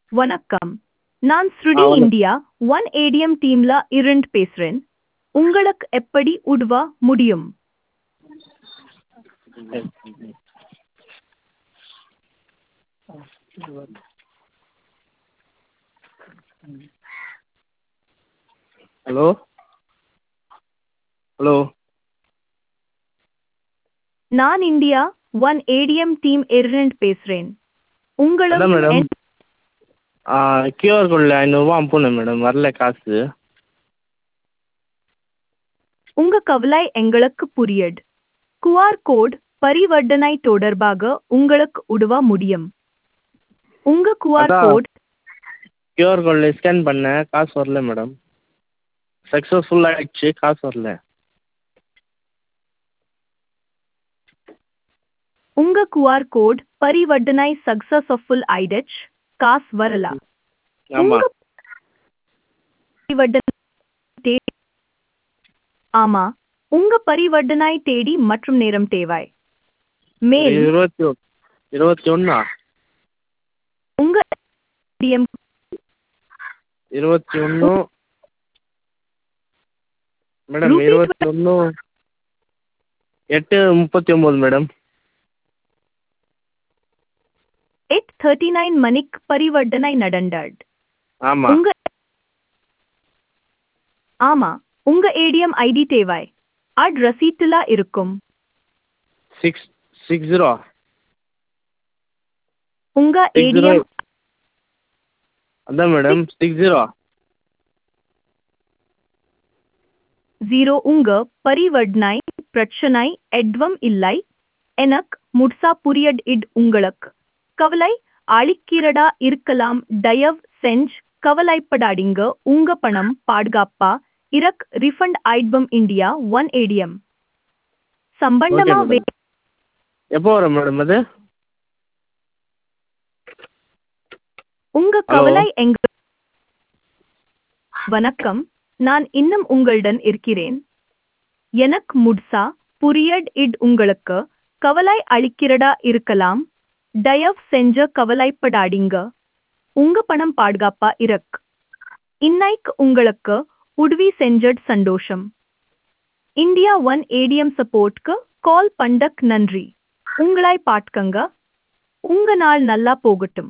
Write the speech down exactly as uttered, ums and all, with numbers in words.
வணக்கம். நான் ஆ ஸ்ருடி வணக்கம். இந்தியா ஒன் ஏடிஎம் டீம்ல இருந்து பேசுறேன். உங்களுக்கு எப்படி உதவ முடியும்? ஹலோ ஹலோ நான் இந்தியா ஒன் ஏடிஎம் டீம் இருந்து பேசுறேன். அதான் உங்களுக்கு மேடம் என்- கியூஆர் கோடில் ஐநூறுரூவா அனுப்பணும் மேடம், வரல காசு. உங்க கவலை எங்களுக்கு புரியுது. கியூஆர் கோட் பரிவர்த்தனை தொடர்பாக உங்களுக்கு உதவ முடியும். உங்க கியூஆர் அதான் கோட் கியூஆர் கோடில் ஸ்கேன் பண்ணேன், காசு வரல மேடம். சக்ஸஸ்ஃபுல் ஆகிடுச்சு, காசு வரல. உங்க கியூஆர் கோட் பரிவர்த்தனை சக்சஸ்ஃபுல் ஆயிடுச்சு, காசு வரல. உங்க ஆமாம். பரிவர்த்தனை தேதி ஆமா உங்க பரிவர்த்தனை தேதி மற்றும் நேரம் தேவை. மேலும் இருபத்தி ஒ இருபத்தி ஒன்றா உங்க ஏடிஎம் இருபத்தி ஒன்று மேடம், ரூபி இருபத்தி ஒன்று எட்டு முப்பத்தி ஒம்பது மேடம். எட் தேர்ட்டி நைன் மணிக்கு பரிவர்த்தனை நடந்தது. ஆமாம். உங்க ஆமா உங்க ஏடிஎம் ஐடி தேவை. அட் ரசீட்டுல இருக்கும். சிக்ஸ் சிக்ஸ் ஜீரோ உங்க சிக்ஸ் ஜீரோ ஏடிஎம் அதான் மேடம், சிக்ஸ் ஜீரோ ஜீரோ உங்க பரிவர்த்தனை பிரச்சனை எதுவும் இல்லை. எனக்கு முழுசா புரியது. இது உங்களுக்கு கவலை அளிக்கிறதா இருக்கலாம். தயவு செஞ்சு கவலைப்படாதீங்க. உங்க பணம் பாதுகாப்பா இருக்கு. ரிஃபண்ட் ஆயிடும். இந்தியா ஒன் ஏடிஎம் ஓகே சம்பந்தமா வே மேடம். எப்போ வரும் மேடம் அது? உங்க ஹலோ கவலை எங்க வணக்கம். நான் இன்னும் உங்களுடன் இருக்கிறேன். எனக்கு முழுசா புரியது. இது உங்களுக்கு கவலை அளிக்கிறதா இருக்கலாம். தயவு செஞ்சு கவலைப்படாதீங்க. உங்க பணம் பாதுகாப்பா இருக்கு. இன்னைக்கு உங்களுக்கு உதவி செஞ்சது சந்தோஷம். இந்தியா ஒன் ஏடிஎம் சப்போர்ட்க்கு கால் பண்ணக்கு நன்றி. உங்களை பாட்கங்க. உங்க நாள் நல்லா போகட்டும்.